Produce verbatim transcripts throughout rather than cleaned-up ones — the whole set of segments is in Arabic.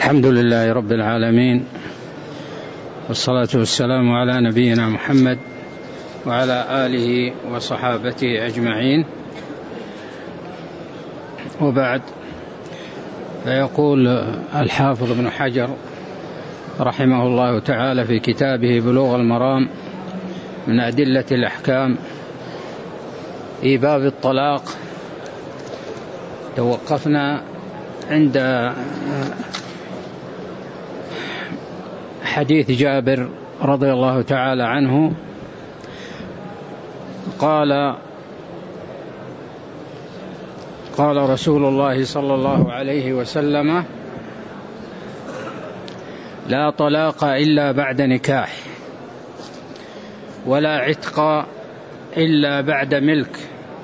الحمد لله رب العالمين، والصلاة والسلام على نبينا محمد وعلى آله وصحابته أجمعين، وبعد. فيقول الحافظ ابن حجر رحمه الله تعالى في كتابه بلوغ المرام من أدلة الأحكام في باب الطلاق. توقفنا عند حديث جابر رضي الله تعالى عنه قال قال رسول الله صلى الله عليه وسلم: لا طلاق إلا بعد نكاح، ولا عتق إلا بعد ملك.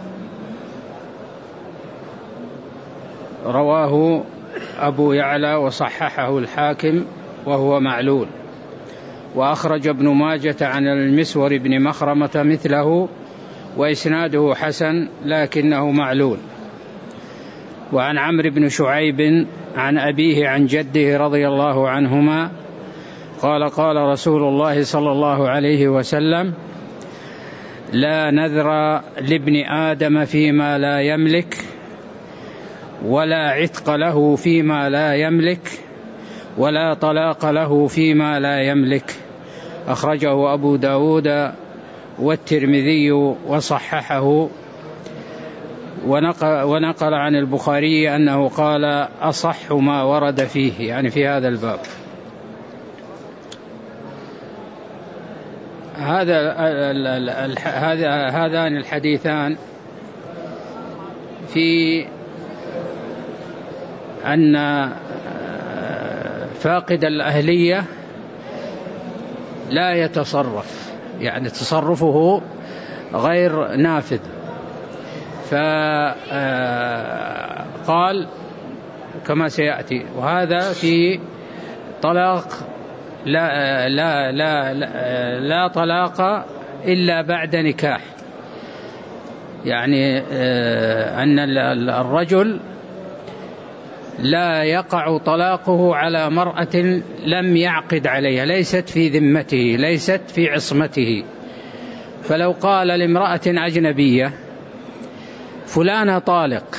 رواه أبو يعلى وصححه الحاكم وهو معلول، وأخرج ابن ماجة عن المسور بن مخرمة مثله وإسناده حسن لكنه معلول. وعن عمرو بن شعيب عن أبيه عن جده رضي الله عنهما قال: قال رسول الله صلى الله عليه وسلم: لا نذر لابن آدم فيما لا يملك، ولا عتق له فيما لا يملك، ولا طلاق له فيما لا يملك. أخرجه أبو داود والترمذي وصححه، ونقل, ونقل عن البخاري أنه قال: أصح ما ورد فيه، يعني في هذا الباب. هذا هذا هذان الحديثان في أن فاقد الأهلية لا يتصرف، يعني تصرفه غير نافذ. فقال كما سيأتي: وهذا في طلاق لا, لا, لا, لا, لا طلاق إلا بعد نكاح، يعني أن الرجل لا يقع طلاقه على مرأة لم يعقد عليها، ليست في ذمته، ليست في عصمته. فلو قال لامرأة أجنبية: فلانة طالق،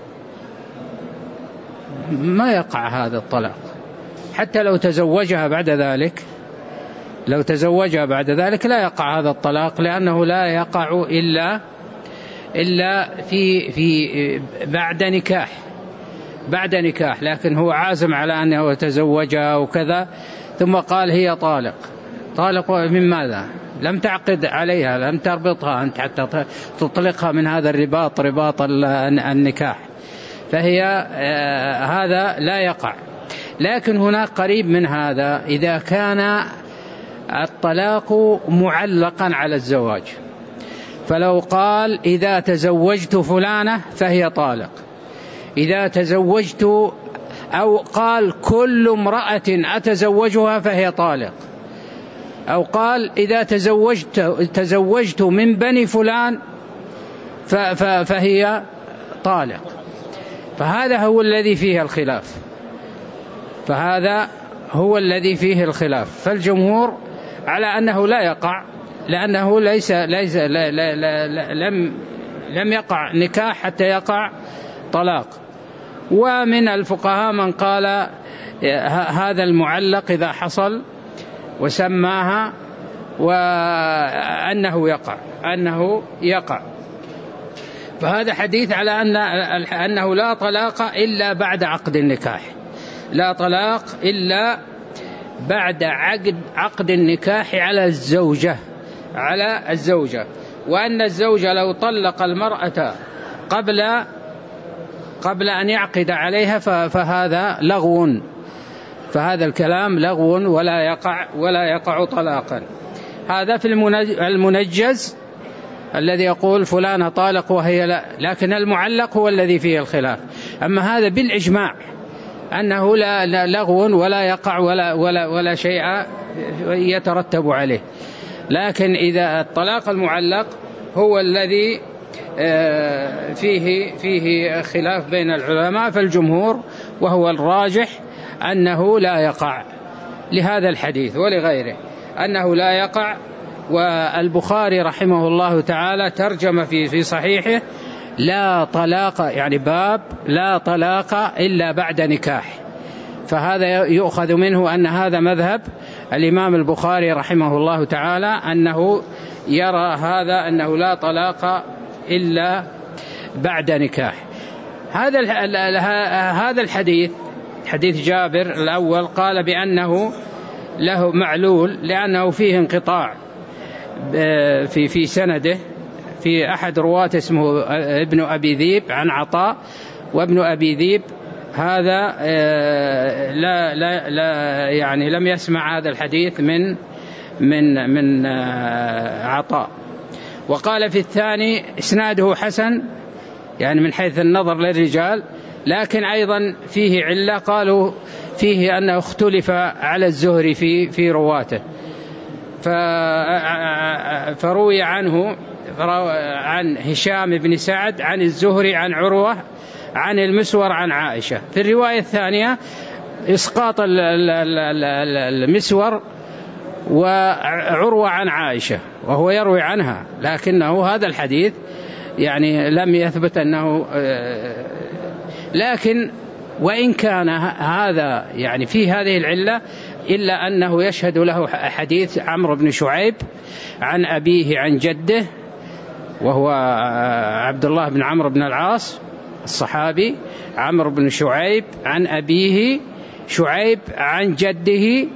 ما يقع هذا الطلاق، حتى لو تزوجها بعد ذلك لو تزوجها بعد ذلك لا يقع هذا الطلاق، لأنه لا يقع إلا إلا في في بعد نكاح بعد نكاح لكن هو عازم على أنه يتزوجها وكذا، ثم قال: هي طالق. طالق من ماذا؟ لم تعقد عليها، لم تربطها أنت حتى تطلقها من هذا الرباط، رباط النكاح، فهي هذا لا يقع. لكن هناك قريب من هذا إذا كان الطلاق معلقا على الزواج، فلو قال: إذا تزوجت فلانة فهي طالق، إذا تزوجت، أو قال: كل امرأة أتزوجها فهي طالق، أو قال: إذا تزوجت تزوجت من بني فلان فهي طالق. فهذا هو الذي فيه الخلاف فهذا هو الذي فيه الخلاف فالجمهور على أنه لا يقع، لأنه ليس ليس لا لا لا لم لم يقع نكاح حتى يقع طلاق. ومن الفقهاء من قال هذا المعلق إذا حصل وسماها وأنه يقع أنه يقع فهذا حديث على أن أنه لا طلاق إلا بعد عقد النكاح، لا طلاق إلا بعد عقد عقد النكاح على الزوجة على الزوجة وأن الزوجة لو طلق المرأة قبل قبل أن يعقد عليها فهذا لغو، فهذا الكلام لغو ولا يقع ولا يقع طلاقا. هذا في المنجز الذي يقول فلانة طالق وهي لا، لكن المعلق هو الذي فيه الخلاف. أما هذا بالإجماع أنه لا لغو ولا يقع ولا ولا ولا شيء يترتب عليه. لكن إذا الطلاق المعلق هو الذي فيه فيه خلاف بين العلماء، فالجمهور وهو الراجح أنه لا يقع، لهذا الحديث ولغيره أنه لا يقع. والبخاري رحمه الله تعالى ترجم في في صحيحه لا طلاق، يعني باب لا طلاق إلا بعد نكاح، فهذا يؤخذ منه أن هذا مذهب الإمام البخاري رحمه الله تعالى، أنه يرى هذا أنه لا طلاق إلا بعد نكاح. هذا هذا الحديث حديث جابر الأول قال بأنه له معلول لأنه فيه انقطاع في في سنده، في أحد رواة اسمه ابن أبي ذيب عن عطاء، وابن أبي ذيب هذا لا لا لا يعني لم يسمع هذا الحديث من من من عطاء. وقال في الثاني إسناده حسن، يعني من حيث النظر للرجال، لكن أيضا فيه علة، قالوا فيه أنه اختلف على الزهري في في رواته، فروي عنه عن هشام بن سعد عن الزهري عن عروة عن المسور عن عائشة. في الرواية الثانية إسقاط المسور وعروة عن عائشة وهو يروي عنها، لكنه هذا الحديث يعني لم يثبت أنه، لكن وإن كان هذا يعني في هذه العلة إلا أنه يشهد له حديث عمرو بن شعيب عن أبيه عن جده، وهو عبد الله بن عمرو بن العاص الصحابي، عمرو بن شعيب عن أبيه شعيب عن جده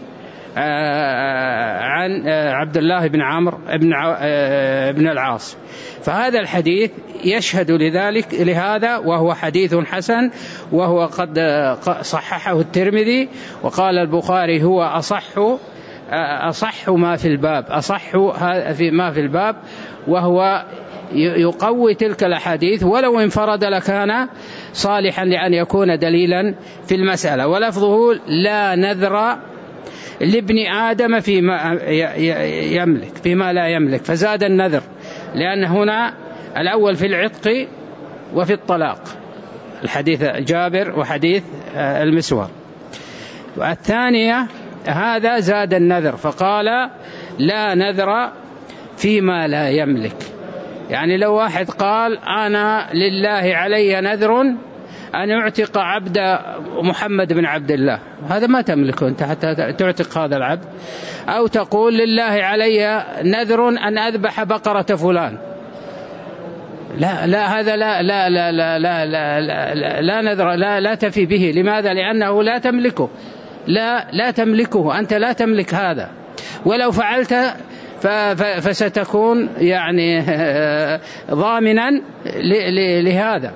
عن عبد الله بن عمرو بن العاص. فهذا الحديث يشهد لذلك لهذا، وهو حديث حسن، وهو قد صححه الترمذي، وقال البخاري هو أصح أصح ما في الباب، أصح ما في الباب، وهو يقوي تلك الأحاديث، ولو انفرد لكان صالحا لأن يكون دليلا في المسألة. ولفظه لا نذر لابن آدم فيما يملك فيما لا يملك، فزاد النذر، لأن هنا الأول في العتق وفي الطلاق، الحديث جابر وحديث المسور. والثانية هذا زاد النذر، فقال لا نذر فيما لا يملك. يعني لو واحد قال أنا لله علي نذر أن أعتق عبد محمد بن عبد الله، هذا ما تملكه أنت حتى تعتق هذا العبد. أو تقول لله علي نذر أن أذبح بقرة فلان، لا لا هذا لا لا لا لا لا لا, لا, لا نذر لا لا تفي به. لماذا؟ لأنه لا تملكه، لا لا تملكه، أنت لا تملك هذا، ولو فعلت فستكون يعني ضامنا لهذا.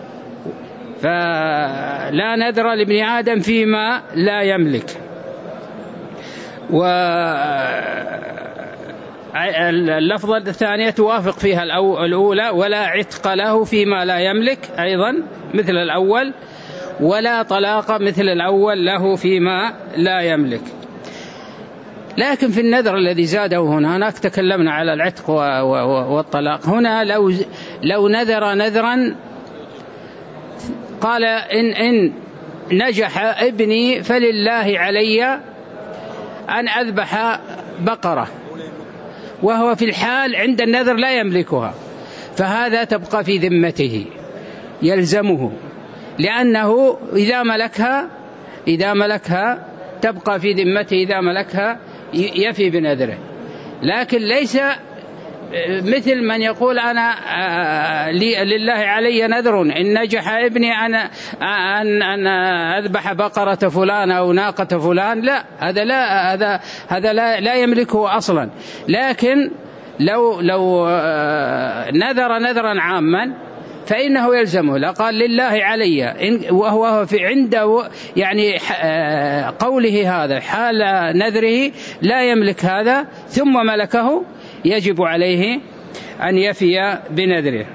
فلا نذر لابن آدم فيما لا يملك. واللفظة الثانية توافق فيها الأولى، ولا عتق له فيما لا يملك، أيضا مثل الأول، ولا طلاق مثل الأول له فيما لا يملك. لكن في النذر الذي زاده هنا، هناك تكلمنا على العتق والطلاق، هنا لو لو نذر نذرا قال إن إن نجح ابني فلله علي أن أذبح بقرة، وهو في الحال عند النذر لا يملكها، فهذا تبقى في ذمته يلزمه، لأنه إذا ملكها إذا ملكها تبقى في ذمته، إذا ملكها يفي بنذره. لكن ليس مثل من يقول أنا لله علي نذر إن نجح ابني أنا أن أن أذبح بقرة فلان أو ناقة فلان، لا، هذا لا هذا هذا لا لا يملكه أصلا. لكن لو لو نذر نذرا عاما فإنه يلزمه، لا قال لله علي، وهو في عنده يعني قوله هذا حال نذره لا يملك هذا، ثم ملكه يجب عليه أن يفي بنذره.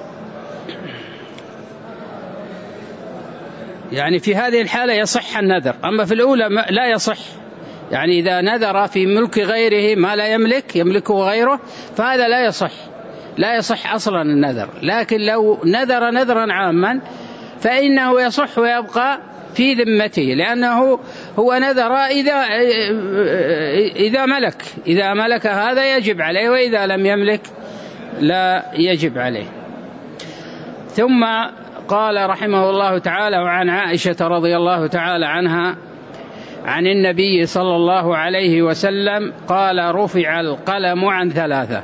يعني في هذه الحالة يصح النذر، أما في الأولى لا يصح. يعني إذا نذر في ملك غيره ما لا يملك يملكه غيره فهذا لا يصح، لا يصح أصلا النذر. لكن لو نذر نذرا عاما فإنه يصح ويبقى في ذمته، لأنه هو نذر إذا إذا ملك إذا ملك هذا يجب عليه، وإذا لم يملك لا يجب عليه. ثم قال رحمه الله تعالى: وعن عائشة رضي الله تعالى عنها عن النبي صلى الله عليه وسلم قال: رفع القلم عن ثلاثة: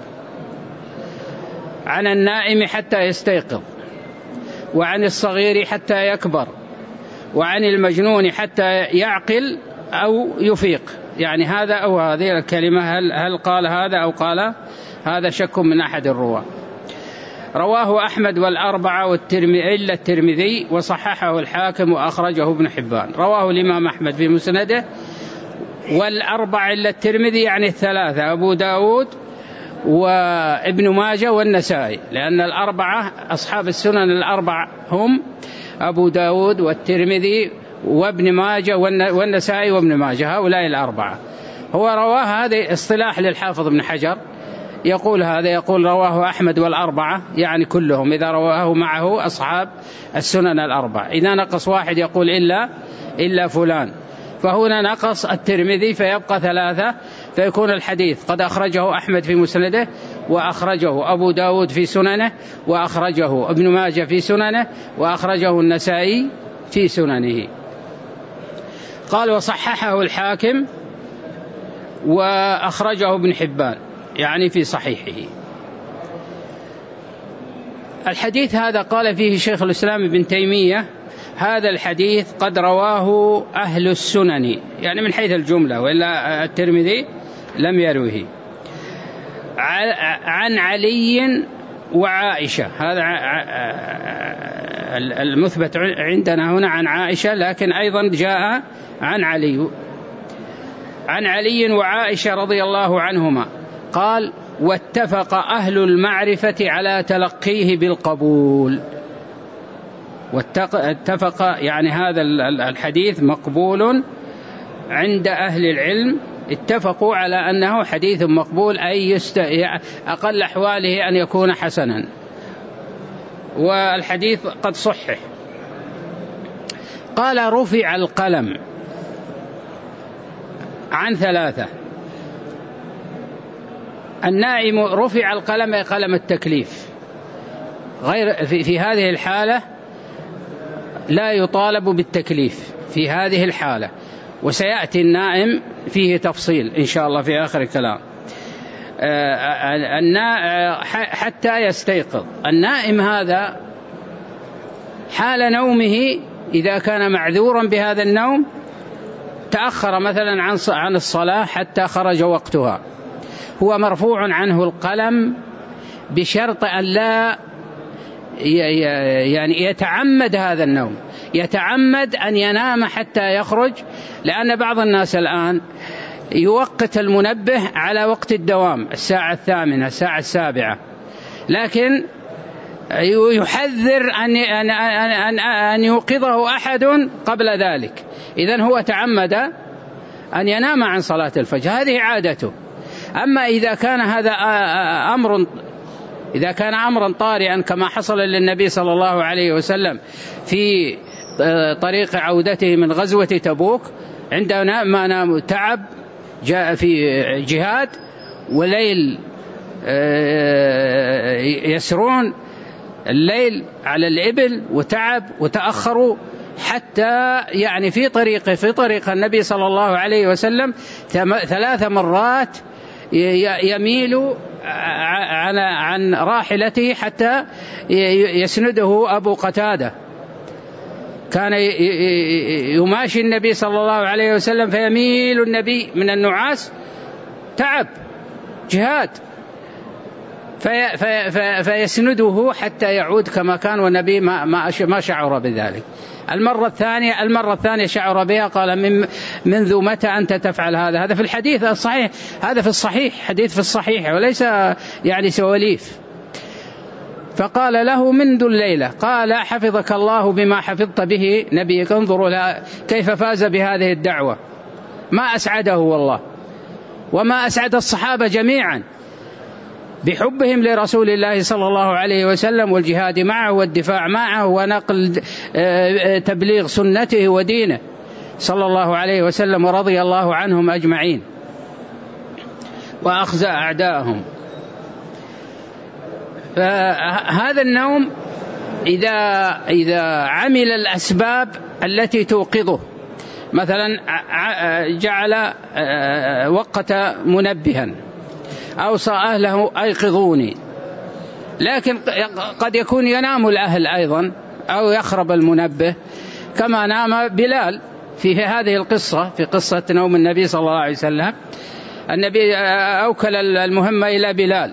عن النائم حتى يستيقظ، وعن الصغير حتى يكبر، وعن المجنون حتى يعقل أو يفيق. يعني هذا أو هذه الكلمة، هل, هل قال هذا أو قال هذا؟ شك من أحد الرواة. رواه أحمد والأربعة والترمذي إلا الترمذي، وصححه الحاكم وأخرجه ابن حبان. رواه الإمام أحمد في مسنده، والأربعة إلا الترمذي يعني الثلاثة: أبو داود وابن ماجه والنسائي، لأن الأربعة أصحاب السنن الأربع هم أبو داود والترمذي وابن ماجه والنسائي وابن ماجه، هؤلاء الأربعة. هو رواه، هذا اصطلاح للحافظ ابن حجر، يقول هذا يقول رواه أحمد والأربعة، يعني كلهم، إذا رواه معه أصحاب السنن الأربعة. إذا نقص واحد يقول إلا إلا فلان، فهنا نقص الترمذي فيبقى ثلاثة، فيكون الحديث قد أخرجه أحمد في مسنده، وأخرجه أبو داود في سننه، وأخرجه ابن ماجه في سننه، وأخرجه النسائي في سننه. قال: وصححه الحاكم وأخرجه ابن حبان، يعني في صحيحه. الحديث هذا قال فيه شيخ الإسلام ابن تيمية: هذا الحديث قد رواه أهل السنن، يعني من حيث الجملة، وإلا الترمذي لم يروه. عن علي وعائشة، هذا المثبت عندنا هنا عن عائشة، لكن أيضا جاء عن علي عن علي وعائشة رضي الله عنهما قال: واتفق أهل المعرفة على تلقيه بالقبول. واتفق يعني هذا الحديث مقبول عند أهل العلم، اتفقوا على أنه حديث مقبول، أي يست... أقل أحواله أن يكون حسنا، والحديث قد صحح. قال: رفع القلم عن ثلاثة: النائم رفع القلم أي قلم التكليف، غير في, في هذه الحالة لا يطالب بالتكليف في هذه الحالة، وسيأتي النائم فيه تفصيل إن شاء الله في آخر الكلام. حتى يستيقظ. النائم هذا حال نومه إذا كان معذورا بهذا النوم، تأخر مثلا عن الصلاة حتى خرج وقتها، هو مرفوع عنه القلم بشرط أن لا يعني يتعمد هذا النوم، يتعمد أن ينام حتى يخرج، لأن بعض الناس الآن يوقت المنبه على وقت الدوام، الساعة الثامنة الساعة السابعة، لكن يحذر أن أن أن أن يوقظه أحد قبل ذلك، إذن هو تعمد أن ينام عن صلاة الفجر، هذه عادته. أما إذا كان هذا أمر إذا كان أمرا طارئا كما حصل للنبي صلى الله عليه وسلم في طريق عودته من غزوة تبوك، عندما نام تعب، جاء في جهاد وليل يسرون الليل على الإبل وتعب وتأخروا، حتى يعني في طريق في طريق النبي صلى الله عليه وسلم ثلاث مرات يميل عن عن راحلته حتى يسنده أبو قتادة، كان يماشي النبي صلى الله عليه وسلم فيميل النبي من النعاس، تعب جهاد، في في في فيسنده حتى يعود كما كان، والنبي ما ما شعر بذلك. المرة الثانية المرة الثانية شعر بها، قال: من منذ متى أنت تفعل هذا؟ هذا في الحديث الصحيح، هذا في الصحيح، حديث في الصحيح وليس يعني سواليف. فقال له: منذ الليلة. قال: حفظك الله بما حفظت به نبيك. انظروا كيف فاز بهذه الدعوة، ما أسعده والله، وما أسعد الصحابة جميعا. بحبهم لرسول الله صلى الله عليه وسلم والجهاد معه والدفاع معه ونقل تبليغ سنته ودينه صلى الله عليه وسلم، ورضي الله عنهم أجمعين وأخزى أعداءهم. فهذا النوم إذا إذا عمل الأسباب التي توقظه، مثلا جعل وقت منبها، أوصى أهله أيقظوني، لكن قد يكون ينام الأهل أيضا أو يخرب المنبه، كما نام بلال في هذه القصة، في قصة نوم النبي صلى الله عليه وسلم. النبي أوكل المهمة إلى بلال،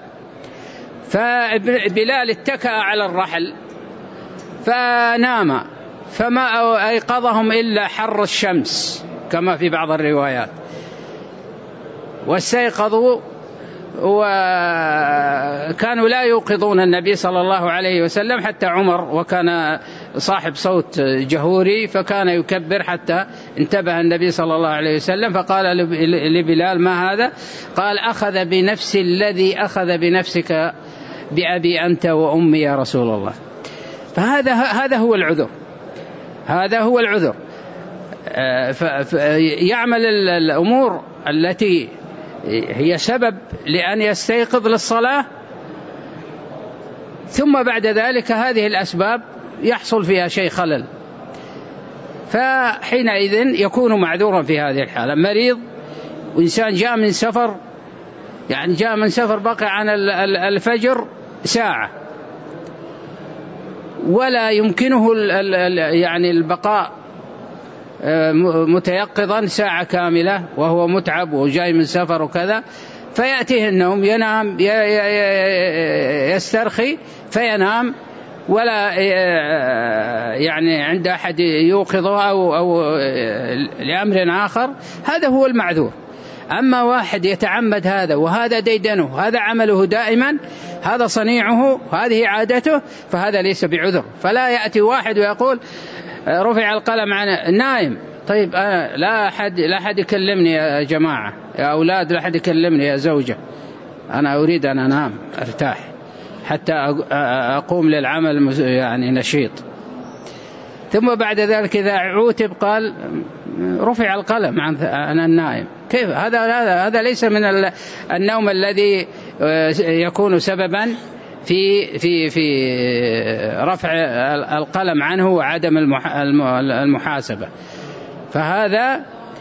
فبلال اتكأ على الرحل فنام، فما أيقظهم إلا حر الشمس كما في بعض الروايات، واستيقظوا وكانوا لا يوقظون النبي صلى الله عليه وسلم، حتى عمر وكان صاحب صوت جهوري فكان يكبر حتى انتبه النبي صلى الله عليه وسلم، فقال لبلال ما هذا؟ قال أخذ بنفس الذي أخذ بنفسك بأبي أنت وأمي يا رسول الله. فهذا هذا هو العذر، هذا هو العذر. يعمل الأمور التي هي سبب لأن يستيقظ للصلاة، ثم بعد ذلك هذه الأسباب يحصل فيها شيء خلل، فحينئذ يكون معذورا في هذه الحالة. مريض وإنسان جاء من سفر، يعني جاء من سفر بقى عن الفجر ساعة ولا يمكنه يعني البقاء متيقظا ساعة كاملة وهو متعب وجاي من سفر وكذا، فيأتيه النوم، ينام يسترخي فينام ولا يعني عند أحد يوقظه أو, أو لأمر آخر، هذا هو المعذور. أما واحد يتعمد هذا وهذا ديدنه، هذا عمله دائما، هذا صنيعه، هذه عادته، فهذا ليس بعذر. فلا يأتي واحد ويقول رفع القلم عن نائم، طيب أنا لا أحد لا أحد يكلمني يا جماعة، يا أولاد لا أحد يكلمني، يا زوجة أنا أريد أن أنام أرتاح حتى أقوم للعمل يعني نشيط. ثم بعد ذلك إذا عوتب قال رفع القلم عن النائم، كيف هذا؟ هذا هذا ليس من النوم الذي يكون سببا في في في رفع القلم عنه وعدم المحاسبة، فهذا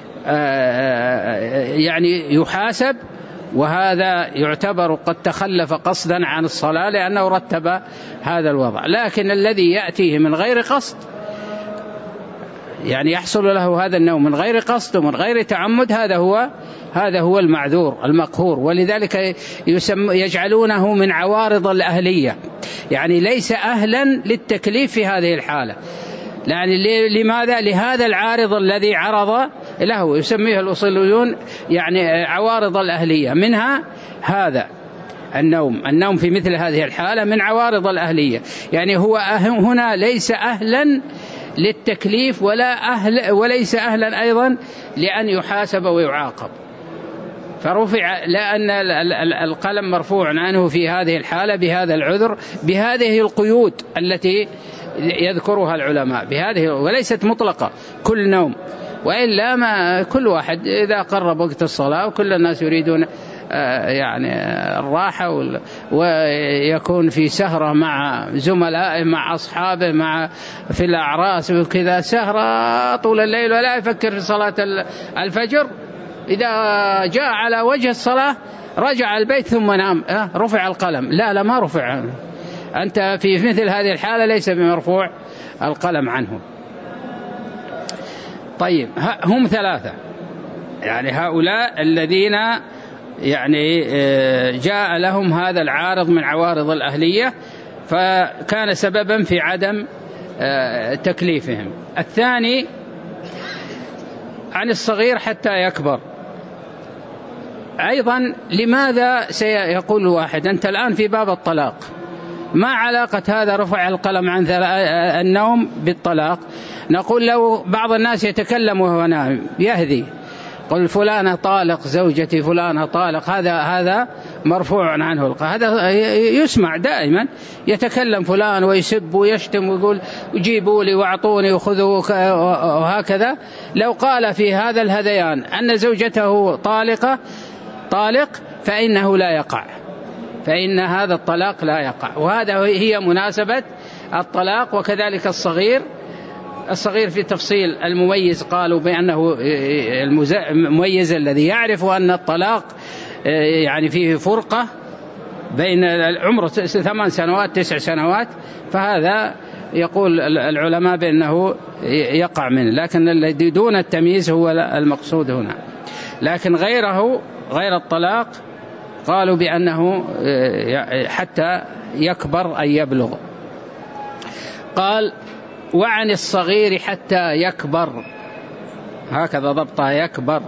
يعني يحاسب، وهذا يعتبر قد تخلف قصدا عن الصلاة لأنه رتب هذا الوضع. لكن الذي يأتيه من غير قصد، يعني يحصل له هذا النوم من غير قصد ومن غير تعمد، هذا هو هذا هو المعذور المقهور. ولذلك يسم يجعلونه من عوارض الأهلية، يعني ليس أهلا للتكليف في هذه الحالة. يعني لماذا؟ لهذا العارض الذي عرض له، يسميه الأصوليون يعني عوارض الأهلية، منها هذا النوم. النوم في مثل هذه الحالة من عوارض الأهلية، يعني هو هنا ليس أهلا للتكليف ولا أهل وليس أهلا أيضا لأن يحاسب ويعاقب. فرفع لأن القلم مرفوع عنه في هذه الحالة بهذا العذر، بهذه القيود التي يذكرها العلماء، بهذه وليست مطلقة كل نوم، وإلا ما كل واحد إذا قرب وقت الصلاة وكل الناس يريدون يعني الراحة ويكون في سهرة مع زملائه مع أصحابه مع في الأعراس وكذا، سهرة طول الليل ولا يفكر في صلاة الفجر، إذا جاء على وجه الصلاة رجع البيت ثم نام، رفع القلم. لا لا ما رفع، أنت في مثل هذه الحالة ليس بمرفوع القلم عنه. طيب هم ثلاثة، يعني هؤلاء الذين يعني جاء لهم هذا العارض من عوارض الأهلية فكان سببا في عدم تكليفهم. الثاني عن الصغير حتى يكبر. أيضا لماذا سيقول واحد أنت الآن في باب الطلاق، ما علاقة هذا رفع القلم عن النوم بالطلاق؟ نقول لو بعض الناس يتكلم وهو نائم يهذي، قل فلانة طالق زوجتي، فلانة طالق، هذا هذا مرفوع عنه القلم. هذا يسمع دائما، يتكلم فلان ويسب ويشتم ويقول جيبوا لي واعطوني وخذوا وهكذا. لو قال في هذا الهذيان أن زوجته طالقة طالق فإنه لا يقع، فإن هذا الطلاق لا يقع. وهذا هي مناسبة الطلاق. وكذلك الصغير الصغير في تفصيل المميز قالوا بأنه المميز الذي يعرف أن الطلاق يعني فيه فرقة بين عمره ثمان سنوات تسع سنوات، فهذا يقول العلماء بأنه يقع منه، لكن الذي دون التمييز هو المقصود هنا. لكن غيره غير الطلاق قالوا بأنه حتى يكبر أي يبلغ. قال وعن الصغير حتى يكبر، هكذا ضبطها يكبر.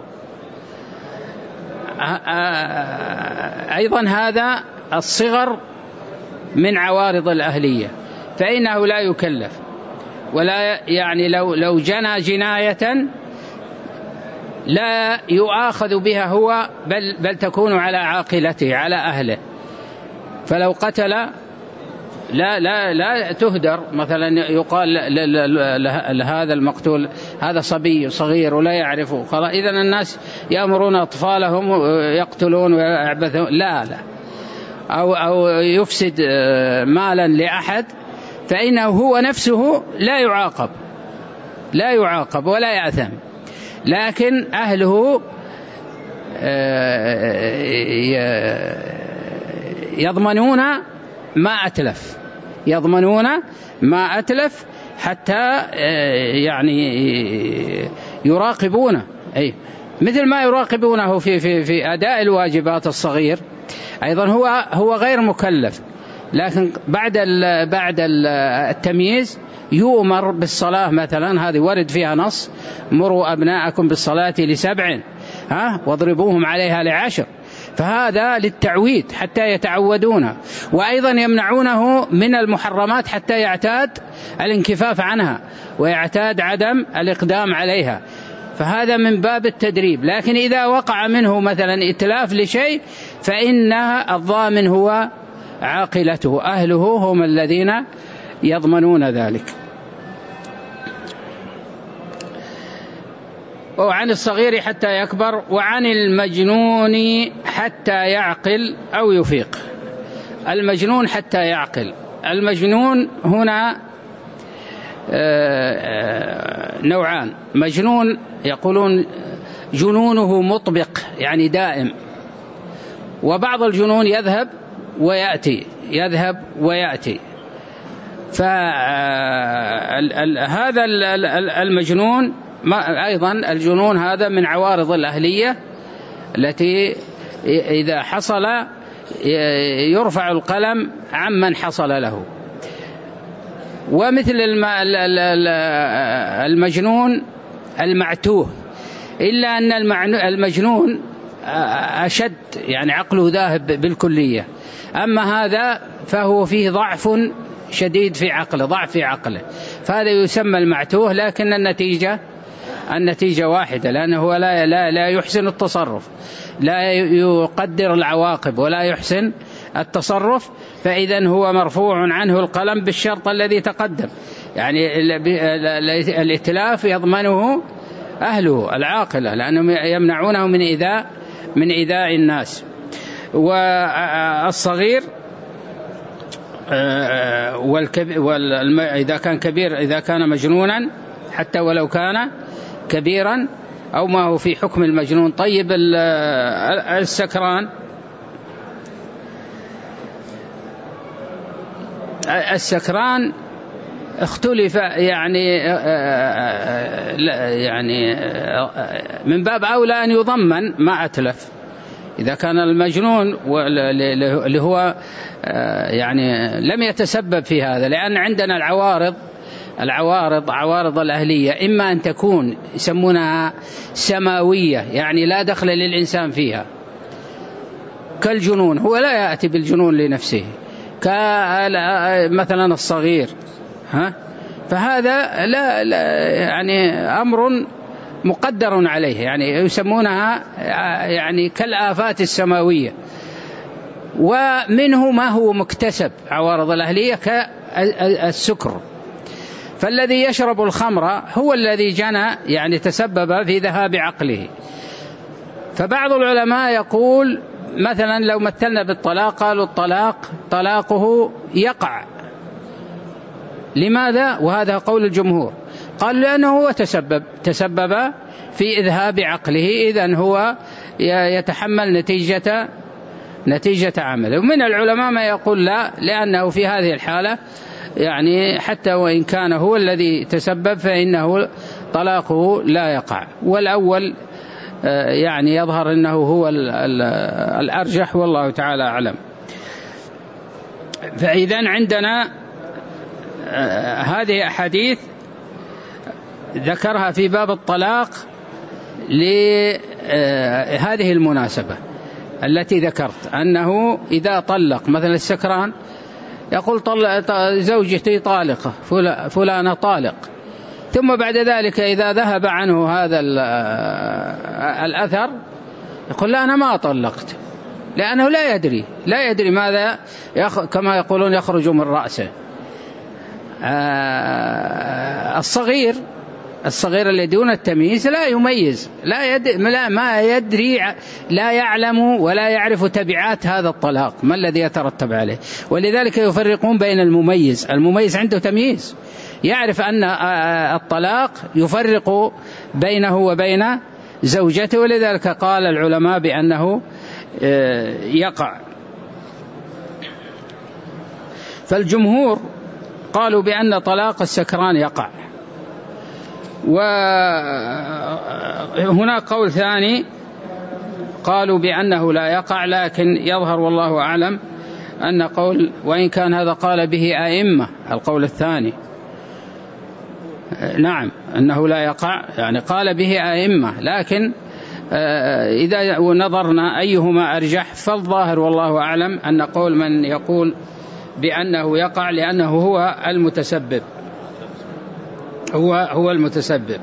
أيضا هذا الصغر من عوارض الأهلية، فإنه لا يكلف ولا يعني لو لو جنى جناية لا يؤاخذ بها هو، بل بل تكون على عاقلته على أهله. فلو قتل لا لا لا تهدر، مثلا يقال لهذا المقتول هذا صبي صغير ولا يعرفه، إذا الناس يأمرون أطفالهم يقتلون ويعبثون، لا لا أو أو يفسد مالا لأحد، فإنه هو نفسه لا يعاقب لا يعاقب ولا يأثم، لكن أهله يضمنون ما أتلف يضمنون ما أتلف حتى يعني يراقبونه، أي مثل ما يراقبونه في في في أداء الواجبات. الصغير أيضا هو هو غير مكلف، لكن بعد بعد التمييز يؤمر بالصلاة مثلا، هذه ورد فيها نص مروا أبناءكم بالصلاة لسبع ها واضربوهم عليها لعشر، فهذا للتعويد حتى يتعودون. وأيضا يمنعونه من المحرمات حتى يعتاد الانكفاف عنها ويعتاد عدم الإقدام عليها، فهذا من باب التدريب. لكن إذا وقع منه مثلا إتلاف لشيء فإن الضامن هو عاقلته، أهله هم الذين يضمنون ذلك. وعن الصغير حتى يكبر، وعن المجنون حتى يعقل أو يفيق. المجنون حتى يعقل، المجنون هنا نوعان، مجنون يقولون جنونه مطبق يعني دائم، وبعض الجنون يذهب ويأتي يذهب ويأتي. فهذا المجنون أيضا الجنون هذا من عوارض الأهلية التي إذا حصل يرفع القلم عمن حصل له. ومثل المجنون المعتوه، إلا أن المجنون أشد يعني عقله ذاهب بالكلية، أما هذا فهو فيه ضعف شديد في عقله ضعف في عقله فهذا يسمى المعتوه. لكن النتيجة النتيجة واحدة، لأنه لا لا لا يحسن التصرف، لا يقدر العواقب ولا يحسن التصرف، فإذا هو مرفوع عنه القلم بالشرط الذي تقدم. يعني الائتلاف يضمنه أهله العاقلة، لأنهم يمنعونه من إيذاء من إيذاء الناس. والصغير إذا كان كبير إذا كان مجنونا حتى ولو كان كبيرا أو ما هو في حكم المجنون. طيب السكران السكران اختلف يعني يعني من باب أولى أن يضمن ما أتلف إذا كان المجنون اللي هو يعني لم يتسبب في هذا، لأن عندنا العوارض العوارض عوارض الأهلية إما أن تكون يسمونها سماوية يعني لا دخل للإنسان فيها، كالجنون هو لا يأتي بالجنون لنفسه، كمثلا الصغير ها فهذا لا, لا يعني أمر مقدر عليه، يعني يسمونها يعني كالآفات السماوية. ومنه ما هو مكتسب عوارض الأهلية كالسكر. فالذي يشرب الخمر هو الذي جنى يعني تسبب في ذهاب عقله. فبعض العلماء يقول مثلا لو مثلنا بالطلاق قالوا الطلاق طلاقه يقع. لماذا؟ وهذا قول الجمهور، قالوا لأنه هو تسبب تسبب في إذهاب عقله، إذن هو يتحمل نتيجة نتيجة عمله. ومن العلماء ما يقول لا، لأنه في هذه الحالة يعني حتى وإن كان هو الذي تسبب فإنه طلاقه لا يقع. والأول يعني يظهر أنه هو الأرجح والله تعالى أعلم. فإذن عندنا هذه أحاديث ذكرها في باب الطلاق لهذه المناسبة التي ذكرت، أنه إذا طلق مثلا السكران يقول زوجتي طالقة فلانة طالق، ثم بعد ذلك إذا ذهب عنه هذا الأثر يقول لا أنا ما طلقت، لأنه لا يدري لا يدري ماذا كما يقولون يخرج من رأسه. الصغير الصغير الذي دون التمييز لا يميز، لا, يد... لا ما يدري، لا يعلم ولا يعرف تبعات هذا الطلاق، ما الذي يترتب عليه. ولذلك يفرقون بين المميز، المميز عنده تمييز يعرف أن الطلاق يفرق بينه وبين زوجته، ولذلك قال العلماء بأنه يقع. فالجمهور قالوا بأن طلاق السكران يقع. وهناك قول ثاني قالوا بأنه لا يقع، لكن يظهر والله أعلم أن قول وإن كان هذا قال به أئمة، القول الثاني نعم أنه لا يقع يعني قال به أئمة، لكن إذا نظرنا أيهما أرجح فالظاهر والله أعلم أن قول من يقول بأنه يقع لأنه هو المتسبب هو هو المتسبب.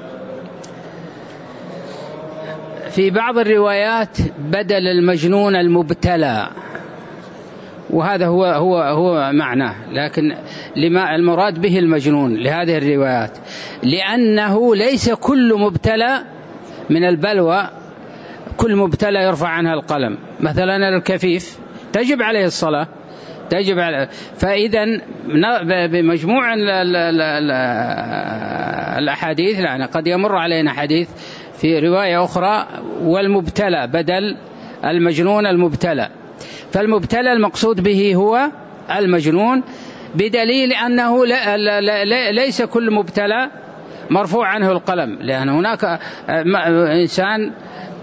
في بعض الروايات بدل المجنون المبتلى، وهذا هو هو هو معناه، لكن لما المراد به المجنون لهذه الروايات، لأنه ليس كل مبتلى من البلوى كل مبتلى يرفع عنها القلم. مثلا الكفيف تجب عليه الصلاة تجب على، فإذا بمجموع الأحاديث يعني قد يمر علينا حديث في رواية أخرى والمبتلى بدل المجنون المبتلى، فالمبتلى المقصود به هو المجنون، بدليل أنه ليس كل مبتلى مرفوع عنه القلم، لأن هناك إنسان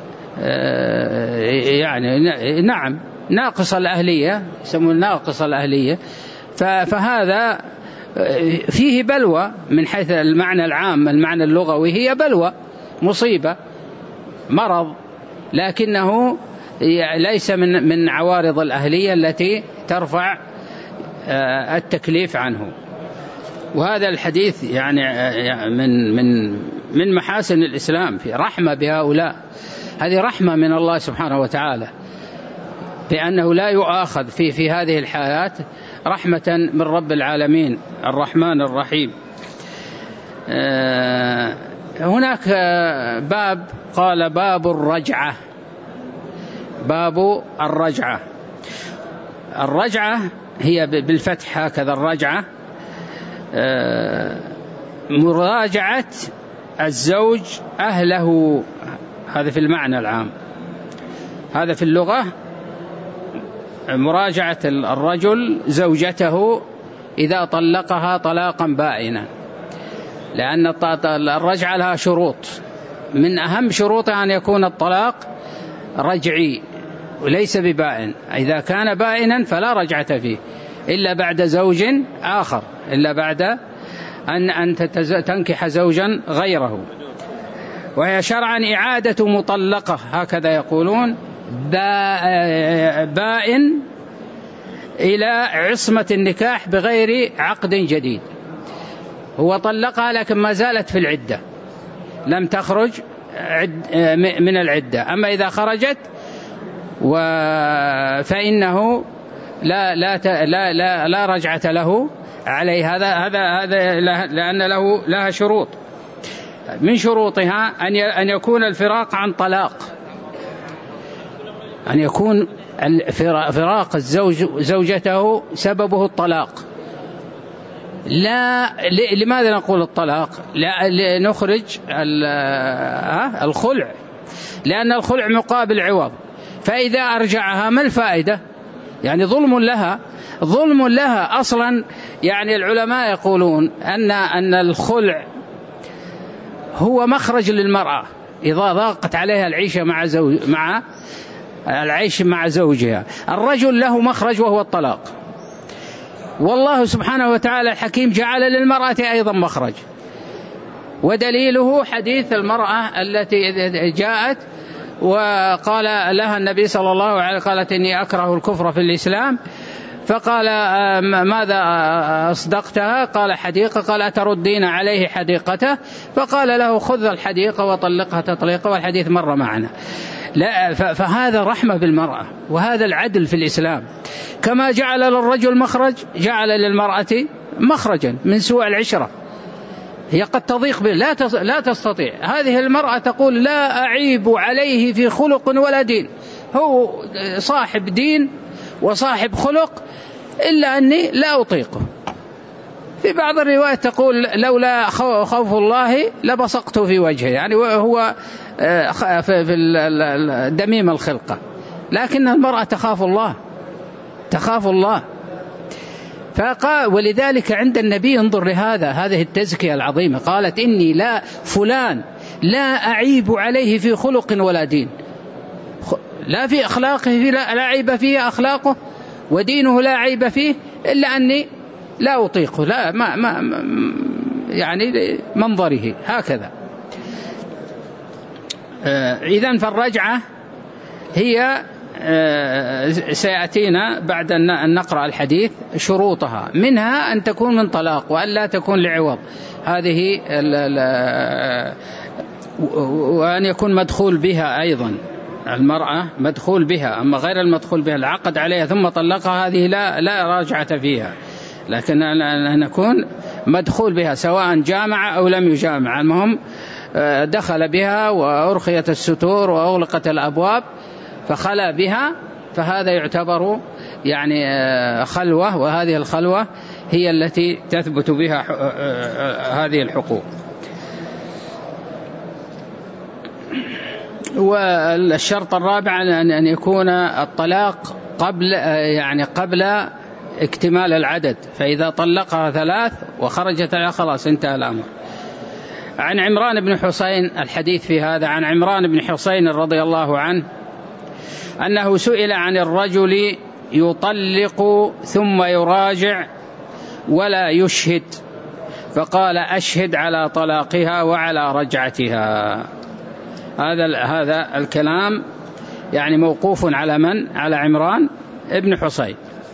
يعني نعم ناقص الأهلية يسمون ناقص الأهلية، فهذا فيه بلوى من حيث المعنى العام، المعنى اللغوي هي بلوى مصيبة مرض، لكنه ليس من من عوارض الأهلية التي ترفع التكليف عنه. وهذا الحديث يعني من من من محاسن الإسلام في رحمة بهؤلاء، هذه رحمة من الله سبحانه وتعالى بأنه لا يؤاخذ في في هذه الحالات، رحمة من رب العالمين الرحمن الرحيم. هناك باب قال باب الرجعة، باب الرجعة. الرجعة هي بالفتح هكذا الرجعة، مراجعة الزوج أهله، هذا في المعنى العام، هذا في اللغة مراجعة الرجل زوجته إذا طلقها طلاقا بائنا، لأن الرجعة لها شروط، من أهم شروطها أن يكون الطلاق رجعي وليس ببائن، إذا كان بائنا فلا رجعة فيه إلا بعد زوج آخر، إلا بعد أن أن تنكح زوجا غيره. وهي شرعا إعادة مطلقة، هكذا يقولون، بائن إلى عصمة النكاح بغير عقد جديد. هو طلقها لكن ما زالت في العدة، لم تخرج من العدة، أما إذا خرجت فإنه لا لا لا لا, لا رجعة له عليه. هذا هذا هذا لأن له لها شروط، من شروطها أن أن يكون الفراق عن طلاق، أن يكون فراق الزوج زوجته سببه الطلاق. لا لماذا نقول الطلاق؟ لا نخرج الخلع، لأن الخلع مقابل عوض، فإذا أرجعها ما الفائدة؟ يعني ظلم لها، ظلم لها أصلا. يعني العلماء يقولون أن أن الخلع هو مخرج للمرأة إذا ضاقت عليها العيشة مع زوج مع العيش مع زوجها. الرجل له مخرج وهو الطلاق، والله سبحانه وتعالى الحكيم جعل للمرأة أيضا مخرج، ودليله حديث المرأة التي جاءت وقال لها النبي صلى الله عليه وسلم، قالت إني أكره الكفر في الإسلام، فقال ماذا أصدقتها؟ قال حديقة. قال أتردين عليه حديقته؟ فقال له خذ الحديقة وطلقها تطليقة، والحديث مر معنا. لا، فهذا رحمة بالمرأة، وهذا العدل في الإسلام. كما جعل للرجل مخرج جعل للمرأة مخرجا من سوء العشرة، هي قد تضيق به، لا لا تستطيع. هذه المرأة تقول لا أعيب عليه في خلق ولا دين، هو صاحب دين وصاحب خلق إلا أني لا أطيقه. في بعض الروايات تقول لولا خوف الله لبصقته في وجهه، يعني هو في دميم الخلقة، لكن المرأة تخاف الله، تخاف الله. فقال ولذلك عند النبي انظر لهذا، هذه التزكية العظيمة، قالت إني لا فلان لا أعيب عليه في خلق ولا دين، لا في أخلاقه لا عيب فيه أخلاقه، ودينه لا عيب فيه، إلا أني لا أطيقه، لا ما ما يعني منظره هكذا. إذن فالرجعة هي سيأتينا بعد أن نقرأ الحديث شروطها، منها أن تكون من طلاق وأن لا تكون لعوض، هذه وأن يكون مدخول بها أيضا، المرأة مدخول بها، أما غير المدخول بها العقد عليها ثم طلقها هذه لا لا راجعة فيها، لكن أن نكون مدخول بها سواء جامع أو لم يجامع، المهم دخل بها وأرخيت الستور وأغلقت الأبواب فخلى بها، فهذا يعتبر يعني خلوة، وهذه الخلوة هي التي تثبت بها هذه الحقوق. والشرط الرابع أن يكون الطلاق قبل يعني قبل اكتمال العدد، فإذا طلقها ثلاث وخرجت خلاص انتهى الأمر. عن عمران بن حسين، الحديث في هذا عن عمران بن حسين رضي الله عنه أنه سئل عن الرجل يطلق ثم يراجع ولا يشهد، فقال أشهد على طلاقها وعلى رجعتها. هذا هذا الكلام يعني موقوف على من؟ على عمران بن حسين.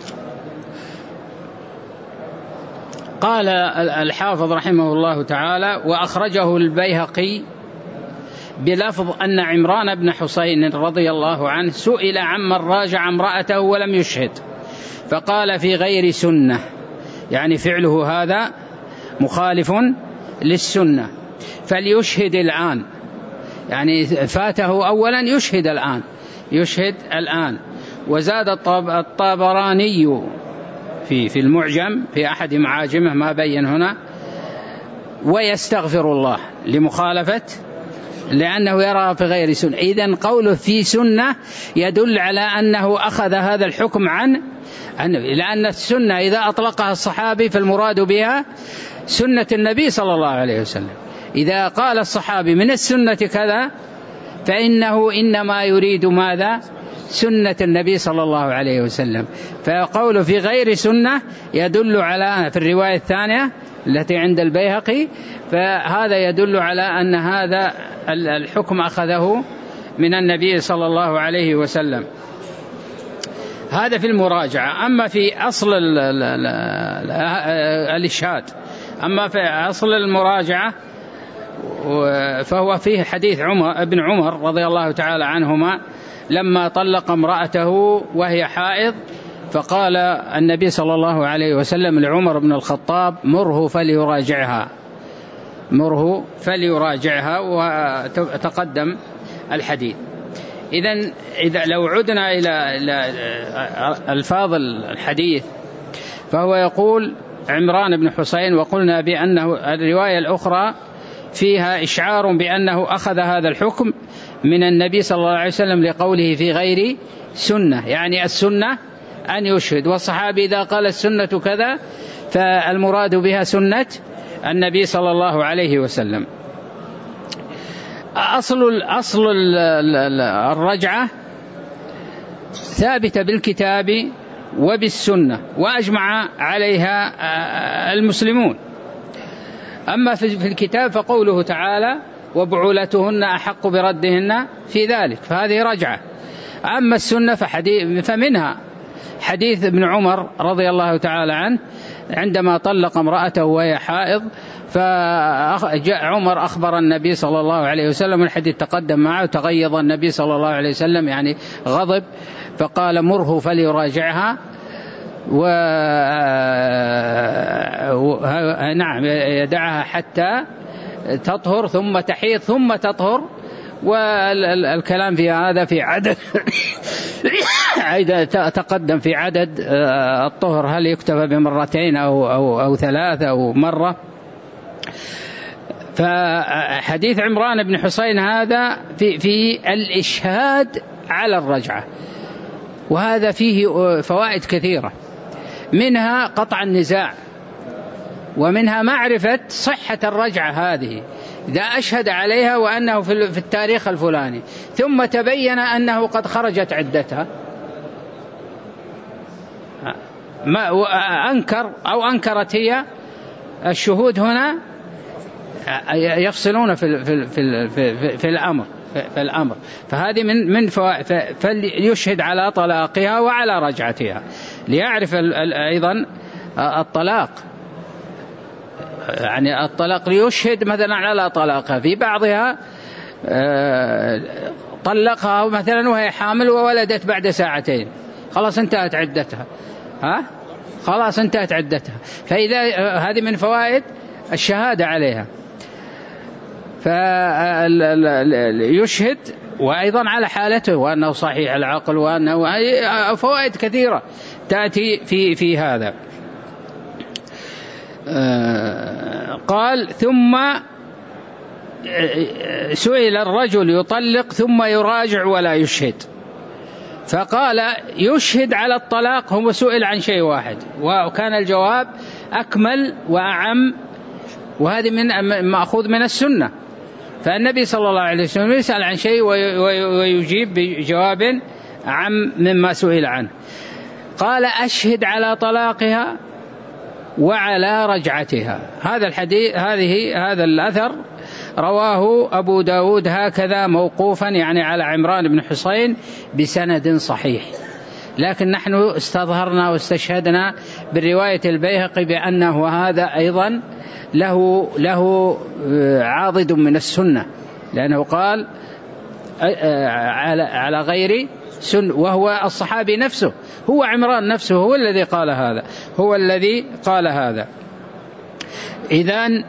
قال الحافظ رحمه الله تعالى: وأخرجه البيهقي بلفظ أن عمران بن حسين رضي الله عنه سئل عمن راجع امرأته ولم يشهد، فقال في غير سنة، يعني فعله هذا مخالف للسنة، فليشهد الآن، يعني فاته أولا يشهد الآن، يشهد الآن. وزاد الطبراني في في المعجم في أحد معاجمه ما بين هنا ويستغفر الله لمخالفة، لأنه يرى في غير سنة. إذن قوله في سنة يدل على أنه أخذ هذا الحكم عن لأن السنة إذا أطلقها الصحابي فالمراد بها سنة النبي صلى الله عليه وسلم. إذا قال الصحابي من السنة كذا فإنه إنما يريد ماذا؟ سنة النبي صلى الله عليه وسلم. فقوله في غير سنة يدل على، في الرواية الثانية التي عند البيهقي، فهذا يدل على أن هذا الحكم أخذه من النبي صلى الله عليه وسلم. هذا في المراجعة. أما في أصل الإشهاد، أما في أصل المراجعة فهو فيه حديث عمر ابن عمر رضي الله تعالى عنهما لما طلق امرأته وهي حائض، فقال النبي صلى الله عليه وسلم لعمر بن الخطاب: مره فليراجعها، مره فليراجعها، وتقدم الحديث. إذن إذا لو عدنا إلى ألفاظ الحديث، فهو يقول عمران بن حسين: وقلنا بأنه الرواية الأخرى فيها إشعار بأنه أخذ هذا الحكم من النبي صلى الله عليه وسلم لقوله في غير سنة، يعني السنة أن يشهد، والصحابي إذا قال السنة كذا فالمراد بها سنة النبي صلى الله عليه وسلم. أصل أصل الرجعة ثابتة بالكتاب وبالسنة، وأجمع عليها المسلمون. أما في الكتاب فقوله تعالى: وبعولتهن أحق بردهن في ذلك، فهذه رجعة. أما السنة فمنها حديث ابن عمر رضي الله تعالى عنه عندما طلق امرأته وهي حائض، فجاء عمر أخبر النبي صلى الله عليه وسلم، الحديث تقدم معه، تغيظ النبي صلى الله عليه وسلم يعني غضب، فقال: مره فليراجعها، و نعم يدعها حتى تطهر ثم تحيض ثم تطهر. والكلام في هذا في عدد تقدم في عدد الطهر، هل يكتفى بمرتين أو, أو, أو ثلاثة أو مرة. فحديث عمران بن حسين هذا في, في الإشهاد على الرجعة، وهذا فيه فوائد كثيرة، منها قطع النزاع، ومنها معرفة صحة الرجعة هذه إذا أشهد عليها وأنه في التاريخ الفلاني ثم تبين أنه قد خرجت عدتها، ما أنكر أو أنكرت هي، الشهود هنا يفصلون في في في في, في الأمر في الأمر فهذه من من فليشهد على طلاقها وعلى رجعتها، ليعرف أيضا الطلاق، يعني الطلاق ليشهد مثلا على طلاقها. في بعضها طلقها مثلا وهي حامل وولدت بعد ساعتين، خلاص انتهت عدتها، ها خلاص انتهت عدتها. فإذا هذه من فوائد الشهادة عليها، فيشهد وأيضا على حالته وأنه صحيح العقل، وأنه فوائد كثيرة تأتي في في هذا. قال: ثم سئل الرجل يطلق ثم يراجع ولا يشهد، فقال: يشهد على الطلاق. هو سئل عن شيء واحد وكان الجواب أكمل وأعم، وهذه من مأخوذ من السنة، فالنبي صلى الله عليه وسلم يسأل عن شيء ويجيب بجواب عام مما سئل عنه. قال: أشهد على طلاقها وعلى رجعتها. هذا الحديث هذه هذا الأثر رواه أبو داود هكذا موقوفا، يعني على عمران بن حسين بسند صحيح، لكن نحن استظهرنا واستشهدنا بالرواية البيهقي بأنه هذا أيضا له له عاضد من السنة، لأنه قال على غير سن، وهو الصحابي نفسه، هو عمران نفسه هو الذي قال هذا، هو الذي قال هذا. إذن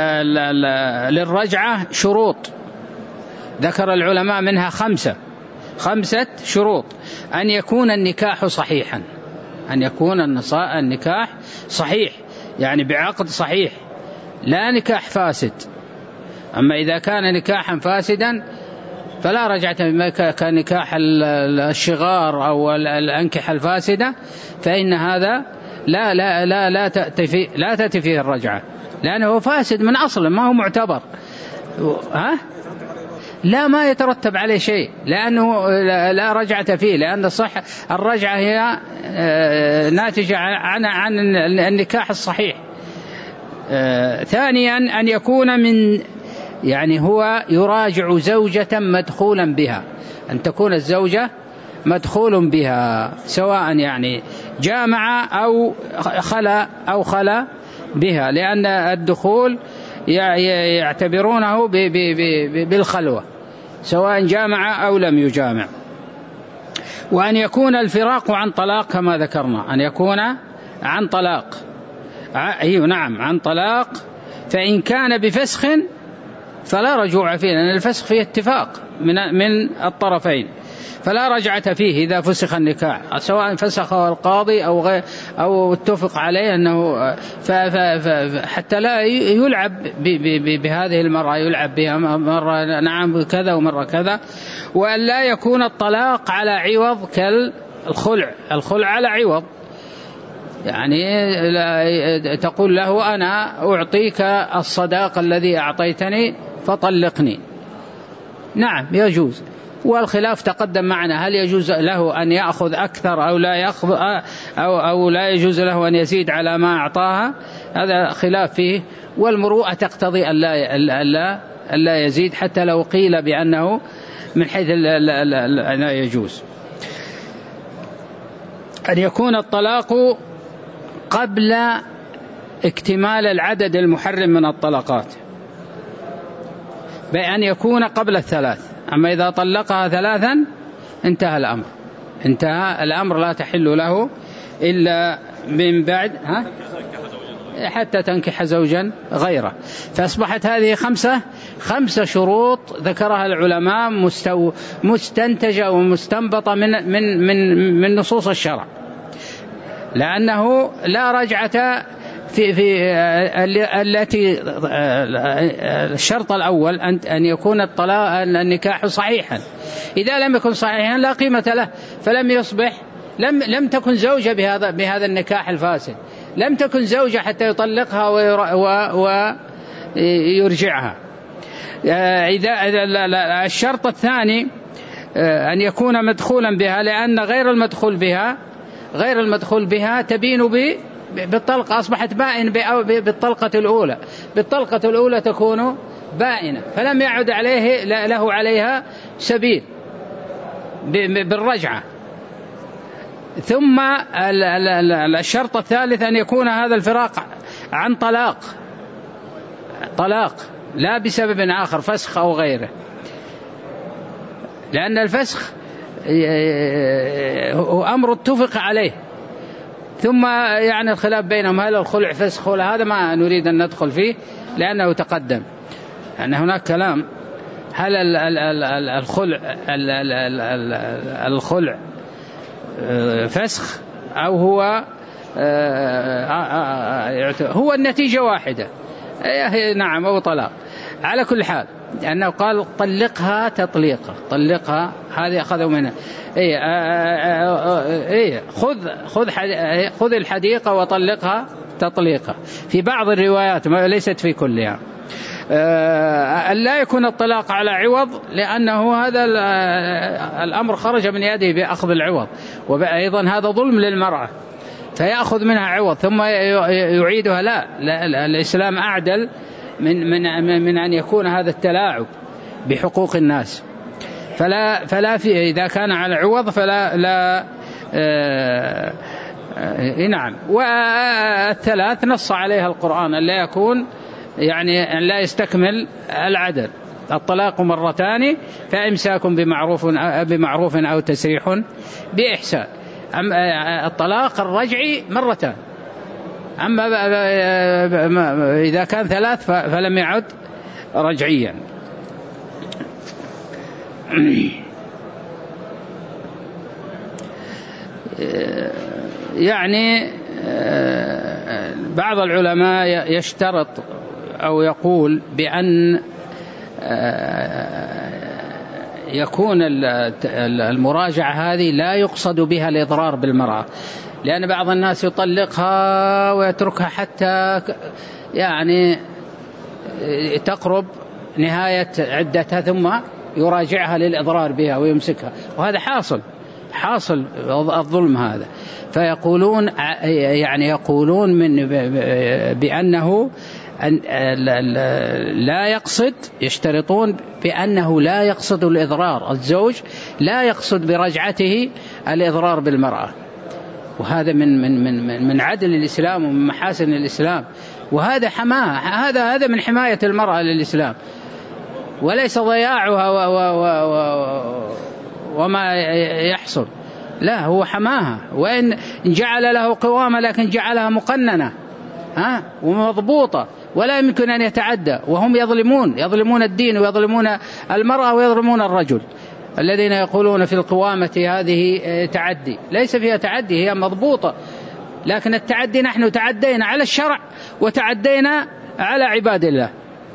للرجعة شروط ذكر العلماء منها خمسة خمسة شروط: أن يكون النكاح صحيحا، أن يكون النكاح صحيح يعني بعقد صحيح، لا نكاح فاسد. أما إذا كان نكاحا فاسدا فلا رجعة، كنكاح الشغار أو الأنكحة الفاسدة، فإن هذا لا لا لا لا تأتي فيه لا تأتي فيه الرجعة، لأنه فاسد من أصل، ما هو معتبر. ها؟ لا، ما يترتب عليه شيء، لأنه لا رجعة فيه، لأن الصح الرجعة هي ناتجة عن عن النكاح الصحيح. ثانيا أن يكون من يعني هو يراجع زوجة مدخولا بها، أن تكون الزوجة مدخول بها، سواء يعني جامع أو خلا أو خلا بها، لأن الدخول يعتبرونه بالخلوة سواء جامع أو لم يجامع. وأن يكون الفراق عن طلاق كما ذكرنا، أن يكون عن طلاق، أيوه نعم عن طلاق. فإن كان بفسخ فلا رجوع فيه، لأن الفسخ فيه اتفاق من من الطرفين، فلا رجعة فيه إذا فسخ النكاح، سواء فسخه القاضي أو غير أو اتفق عليه أنه ف ف ف حتى لا يلعب بهذه المرأة، يلعب بها مرة نعم كذا ومرة كذا. وأن لا يكون الطلاق على عوض كالخلع، الخلع على عوض، يعني تقول له أنا أعطيك الصداق الذي أعطيتني فطلقني، نعم يجوز. والخلاف تقدم معنا، هل يجوز له أن يأخذ أكثر أو لا يأخذ أو أو لا يجوز له أن يزيد على ما أعطاها، هذا خلاف فيه. والمروءة تقتضي أن لا ألا ألا يزيد، حتى لو قيل بأنه من حيث لا يجوز. أن يكون الطلاق قبل اكتمال العدد المحرم من الطلقات، بأن يكون قبل الثلاث. أما إذا طلقها ثلاثا انتهى الأمر، انتهى الأمر، لا تحل له إلا من بعد ها حتى تنكح زوجا غيره. فأصبحت هذه خمسة خمسة شروط ذكرها العلماء مستو مستنتجة ومستنبطة من من من من نصوص الشرع، لأنه لا رجعة في في التي الشرط الأول أن يكون الطلاق النكاح صحيحا، إذا لم يكن صحيحا لا قيمة له، فلم يصبح لم لم تكن زوجة بهذا بهذا النكاح الفاسد، لم تكن زوجة حتى يطلقها ويرجعها. إذا الشرط الثاني أن يكون مدخولا بها، لأن غير المدخول بها غير المدخول بها تبين بالطلقة، أصبحت بائن بالطلقة الأولى، بالطلقة الأولى تكون بائنة، فلم يعد عليه له عليها سبيل بالرجعة. ثم الشرط الثالث أن يكون هذا الفراق عن طلاق، طلاق لا بسبب آخر، فسخ أو غيره، لأن الفسخ هو أمر اتفق عليه. ثم يعني الخلاف بينهم هل الخلع فسخ ولا، هذا ما نريد أن ندخل فيه لأنه تقدم أن هناك كلام هل الخلع الخلع فسخ أو هو هو النتيجة واحدة، نعم أو طلاق. على كل حال لأنه قال طلقها تطليقة، طلقها هذه أخذوا منها إيه إيه خذ خذ خذ الحديقة وطلقها تطليقة، في بعض الروايات ليست في كلها. أن لا يكون الطلاق على عوض، لأنه هذا الأمر خرج من يده بأخذ العوض، وأيضا هذا ظلم للمرأة، فيأخذ منها عوض ثم يعيدها. لا, لا الإسلام أعدل من من من أن يكون هذا التلاعب بحقوق الناس. فلا فلا في إذا كان على عوض فلا لا آه آه نعم. والثلاث نص عليها القرآن أن لا يكون يعني أن لا يستكمل العدد، الطلاق مرتان فإمساك بمعروف بمعروف أو تسريح بإحسان. الطلاق الرجعي مرتان، أما إذا كان ثلاث فلم يعد رجعيا. يعني بعض العلماء يشترط أو يقول بأن يكون المراجعة هذه لا يقصد بها الإضرار بالمرأة، لأن بعض الناس يطلقها ويتركها حتى يعني تقرب نهاية عدتها ثم يراجعها للإضرار بها ويمسكها، وهذا حاصل حاصل الظلم هذا. فيقولون يعني يقولون من بأنه لا يقصد، يشترطون بأنه لا يقصد الإضرار، الزوج لا يقصد برجعته الإضرار بالمرأة، وهذا من من من من عدل الإسلام ومن محاسن الإسلام، وهذا حماها، هذا هذا من حماية المرأة للإسلام، وليس ضياعها وما يحصل، لا، هو حماها، وإن جعل له قوامة لكن جعلها مقننة ها ومضبوطة، ولا يمكن أن يتعدى، وهم يظلمون يظلمون الدين ويظلمون المرأة ويظلمون الرجل. الذين يقولون في القوامة هذه تعدي، ليس فيها تعدي، هي مضبوطة، لكن التعدي نحن تعدينا على الشرع وتعدينا على عباد الله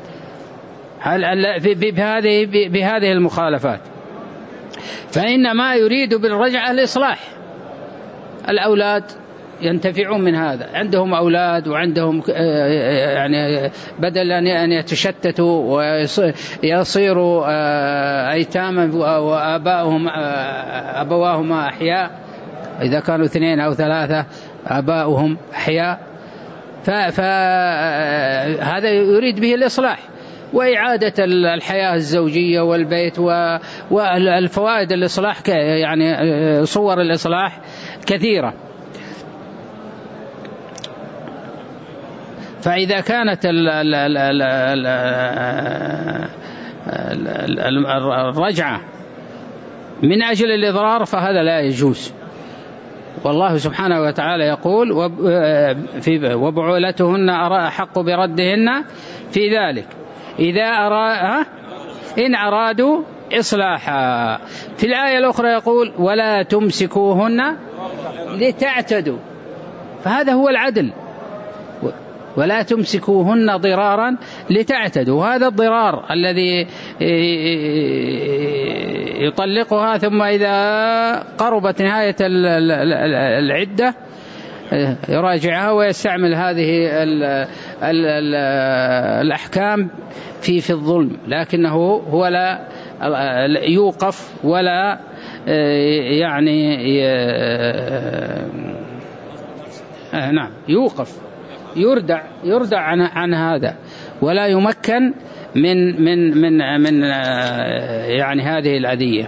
بهذه بهذه المخالفات. فإنما يريد بالرجعة الإصلاح. الأولاد ينتفعون من هذا، عندهم أولاد وعندهم يعني بدل أن يتشتتوا ويصيروا أيتاما وآباؤهم أبواهما أحياء، إذا كانوا اثنين أو ثلاثة آباؤهم أحياء، فهذا يريد به الإصلاح وإعادة الحياة الزوجية والبيت والفوائد الإصلاح، يعني صور الإصلاح كثيرة. فإذا كانت الرجعة من أجل الإضرار فهذا لا يجوز. والله سبحانه وتعالى يقول وبعولتهن أحق بردهن في ذلك إذا أرا إن أرادوا إصلاحا. في الآية الأخرى يقول ولا تمسكوهن لتعتدوا، فهذا هو العدل، ولا تمسكوهن ضرارا لتعتدوا. وهذا الضرار الذي يطلقها ثم إذا قربت نهاية العدة يراجعها ويستعمل هذه الأحكام في في الظلم، لكنه هو لا يوقف ولا يعني نعم يوقف يردع يردع عن عن هذا، ولا يمكن من من من من يعني هذه الأذية.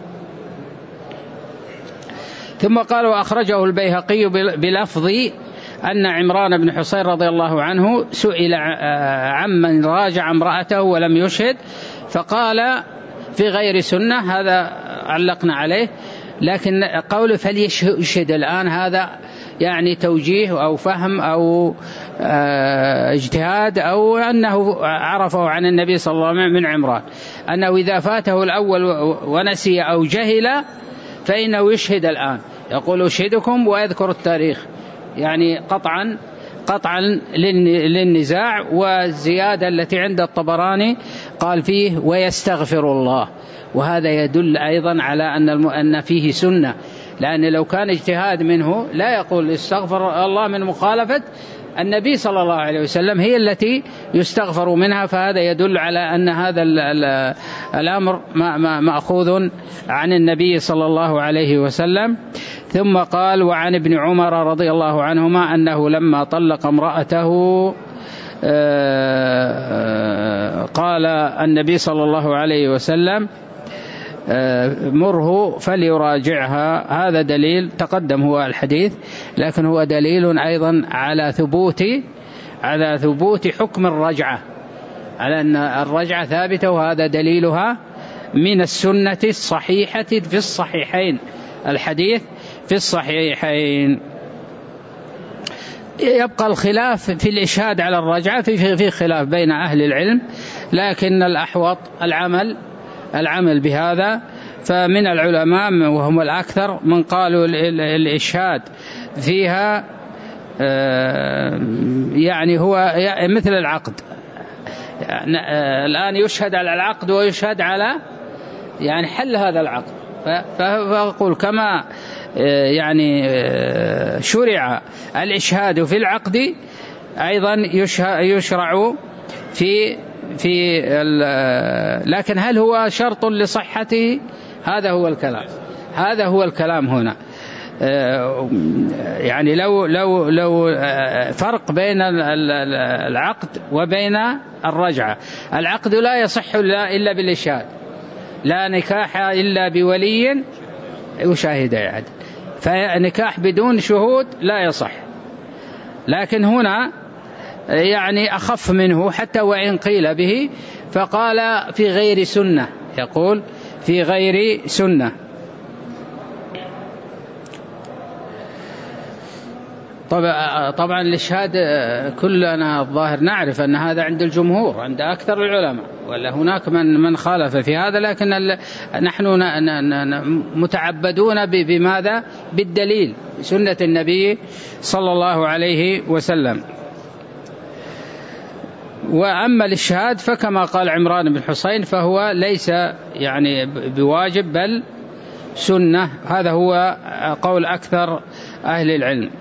ثم قال وأخرجه البيهقي بلفظ أن عمران بن حصين رضي الله عنه سئل عمن راجع امرأته ولم يشهد فقال في غير سنة، هذا علقنا عليه، لكن قوله فليشهد الآن هذا يعني توجيه أو فهم أو اجتهاد، أو أنه عرفه عن النبي صلى الله عليه وسلم من عمران أنه إذا فاته الأول ونسي أو جهل فإنه يشهد الآن، يقول أشهدكم ويذكر التاريخ، يعني قطعا قطعا للنزاع. والزيادة التي عند الطبراني قال فيه ويستغفر الله، وهذا يدل أيضا على أن أن فيه سنة، لأن لو كان اجتهاد منه لا يقول استغفر الله من مخالفة النبي صلى الله عليه وسلم، هي التي يستغفر منها، فهذا يدل على أن هذا الأمر مأخوذ عن النبي صلى الله عليه وسلم. ثم قال وعن ابن عمر رضي الله عنهما أنه لما طلق امرأته قال النبي صلى الله عليه وسلم مره فليراجعها. هذا دليل تقدم هو الحديث، لكن هو دليل أيضا على ثبوت على ثبوت حكم الرجعة، على أن الرجعة ثابتة، وهذا دليلها من السنة الصحيحة في الصحيحين، الحديث في الصحيحين. يبقى الخلاف في الإشهاد على الرجعة، في في خلاف بين أهل العلم، لكن الأحوط العمل العمل بهذا. فمن العلماء وهم الأكثر من قالوا الإشهاد فيها يعني هو مثل العقد، الآن يشهد على العقد ويشهد على يعني حل هذا العقد، فأقول كما يعني شرع الإشهاد في العقد أيضا يشرع في في لكن هل هو شرط لصحته؟ هذا هو الكلام هذا هو الكلام هنا. يعني لو لو لو فرق بين العقد وبين الرجعة. العقد لا يصح إلا بالإشهاد، لا نكاح إلا بولي وشاهد يعدل، فنكاح بدون شهود لا يصح. لكن هنا يعني أخف منه حتى وإن قيل به، فقال في غير سنة، يقول في غير سنة. طبعا طبعا الإشهاد كلنا الظاهر نعرف أن هذا عند الجمهور، عند أكثر العلماء، ولا هناك من من خالف في هذا، لكن نحن متعبدون بماذا؟ بالدليل، سنة النبي صلى الله عليه وسلم. وأما الإشهاد فكما قال عمران بن حسين فهو ليس يعني بواجب بل سنة، هذا هو قول أكثر أهل العلم.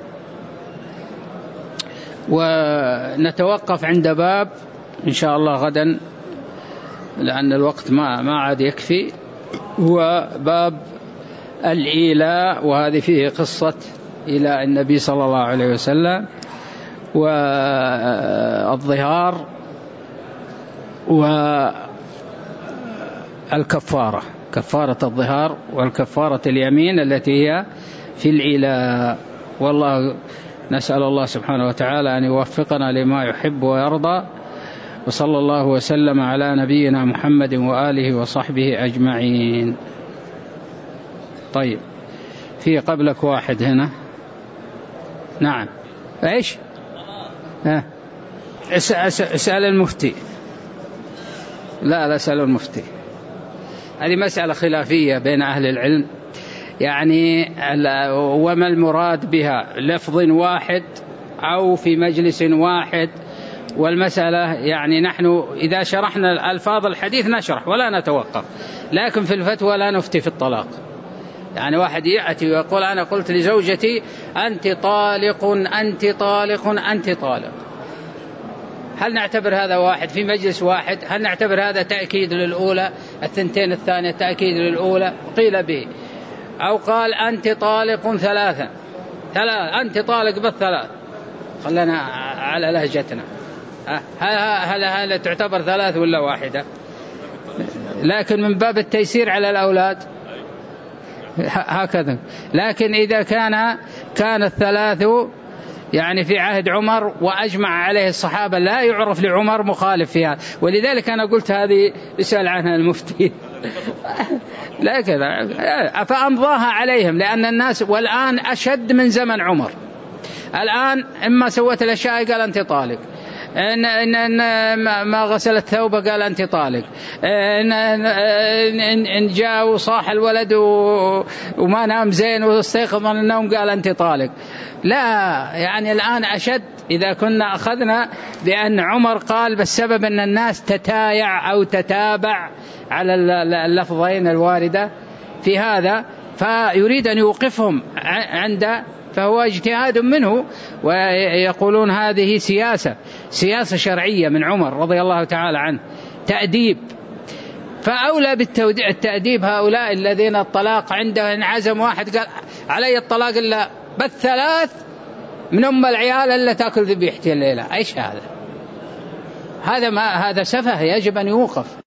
ونتوقف عند باب إن شاء الله غدا لأن الوقت ما ما عاد يكفي، هو باب الإيلاء، وهذه فيه قصة إيلاء النبي صلى الله عليه وسلم والظهار والكفارة، كفارة الظهار والكفارة اليمين التي هي في الإيلاء. والله نسأل الله سبحانه وتعالى أن يوفقنا لما يحب ويرضى، وصلى الله وسلم على نبينا محمد وآله وصحبه أجمعين. طيب، في قبلك واحد هنا. نعم، إيش؟ ها، اسأل المفتي. لا لا، اسأل المفتي. هذه مسألة خلافية بين أهل العلم، يعني وما المراد بها، لفظ واحد أو في مجلس واحد؟ والمسألة يعني نحن إذا شرحنا ألفاظ الحديث نشرح ولا نتوقف، لكن في الفتوى لا نفتي في الطلاق. يعني واحد يأتي ويقول أنا قلت لزوجتي أنت طالق أنت طالق أنت طالق، هل نعتبر هذا واحد في مجلس واحد؟ هل نعتبر هذا تأكيد للأولى، الثنتين الثانية تأكيد للأولى؟ قيل به. أو قال أنت طالق ثلاثا، ثلاث أنت طالق بالثلاث، خلنا على لهجتنا، هل هل تعتبر ثلاث ولا واحدة؟ لكن من باب التيسير على الأولاد هكذا. لكن إذا كان كان الثلاث يعني في عهد عمر وأجمع عليه الصحابة لا يعرف لعمر مخالف فيها، ولذلك أنا قلت هذه اسأل عنها المفتي. لا كذا، فأمضاها عليهم، لأن الناس والآن أشد من زمن عمر. الآن إما سوت الأشياء قال أنت طالق، إن, إن, إن ما غسلت ثوبه قال أنت طالق، إن, إن, إن جاء وصاح الولد وما نام زين واستيقظ من النوم قال أنت طالق. لا، يعني الآن أشد. إذا كنا أخذنا بأن عمر قال بالسبب أن الناس تتايع أو تتابع على اللفظين الواردة في هذا، فيريد أن يوقفهم عند، فهو اجتهاد منه، ويقولون هذه سياسة سياسة شرعية من عمر رضي الله تعالى عنه، تأديب. فأولى بالتأديب هؤلاء الذين الطلاق عنده انعزم واحد قال علي الطلاق إلا بالثلاث من أم العيال اللي تأكل ذبيحتي الليلة. إيش هذا؟ هذا ما هذا سفه، يجب أن يوقف.